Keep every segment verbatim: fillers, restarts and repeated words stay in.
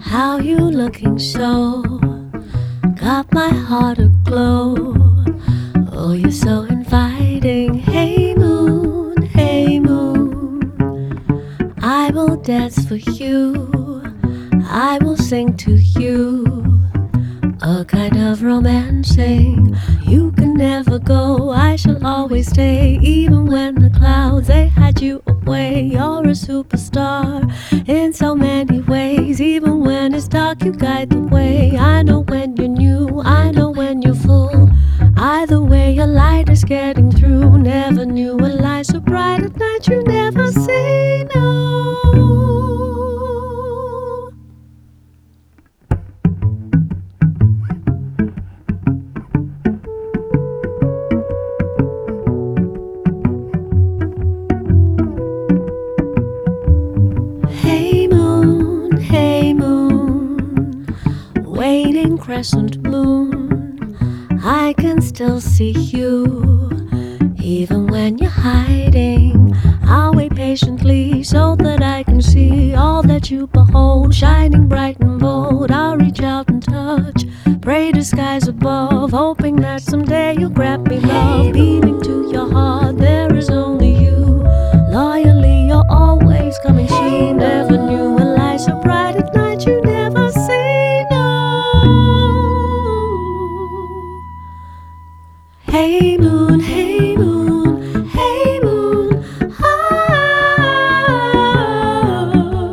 How you looking so? Got my heart aglow. Oh, you're so inviting. Hey moon, hey moon, I will dance for you. I will sing to you a kind of romancing. You can never go, I shall always stay. Even when the clouds, they hide you away. You're a superstar in so many ways. Even when it's dark, you guide the way. I know when you're new, I know when you're full. Either way, your light is getting through. Never knew a light so bright at night. You never say no. Waning crescent moon, I can still see you. Even when you're hiding, I'll wait patiently so that I can see all that you behold. Shining bright and bold, I'll reach out and touch. Pray to skies above, hoping that someday you'll grab me, love. Beaming to your heart, there is only you. Loyally, you're always coming. She never knew a light so bright at night. You never say no. Hey moon, hey moon, hey moon, oh.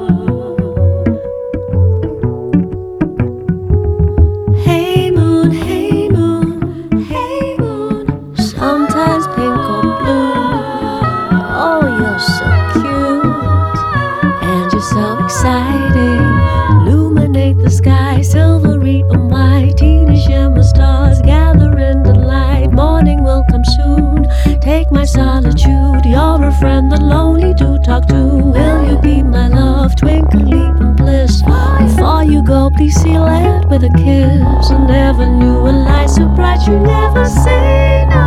Hey moon, hey moon, hey moon, sometimes pink or blue. Oh, you're so cute, and you're so exciting. Illuminate the sky, silvery and white. Teeny shimmer stars gather in the light. Morning will come soon, take my solitude. You're a friend the lonely do talk to. Will you be my love, twinkly and bliss? Before you go, please seal it with a kiss. I never knew a light so bright. You never say no.